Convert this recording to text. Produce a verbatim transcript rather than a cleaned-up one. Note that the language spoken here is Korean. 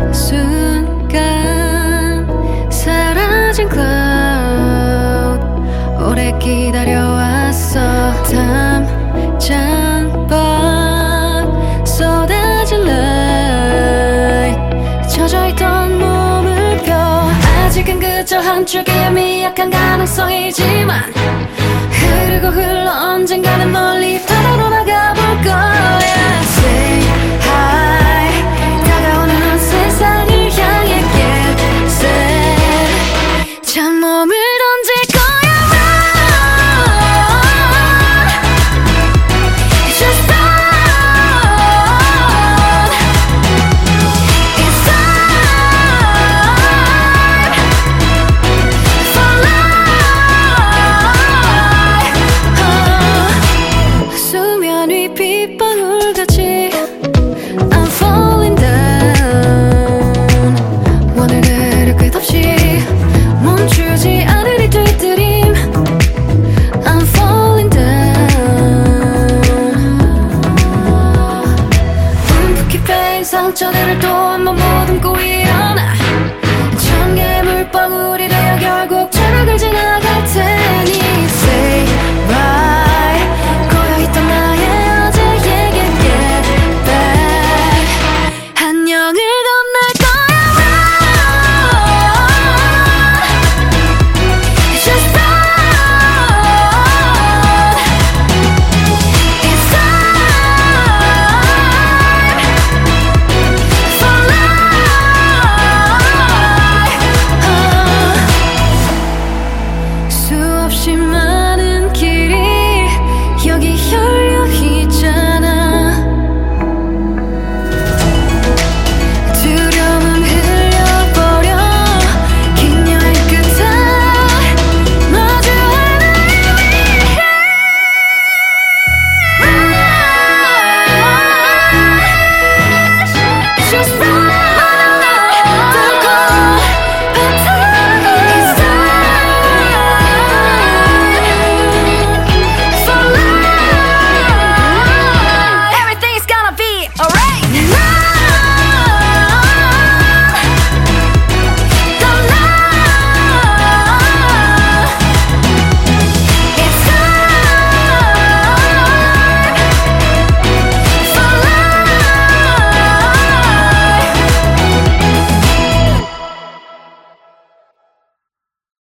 순간 사라진 cloud 오래 기다려왔어 담장밖 쏟아질 light 젖어있던 몸을 펴 아직은 그저 한 줄기의 미약한 가능성이지만 흐르고 흘러 언젠가는 멀리 바다로 나가볼 거야 Say hi 다가오는 세상을 향해 get set 찬몸을 던질 거야 Run Just run It's time for life uh, 수면 위 빗방울같이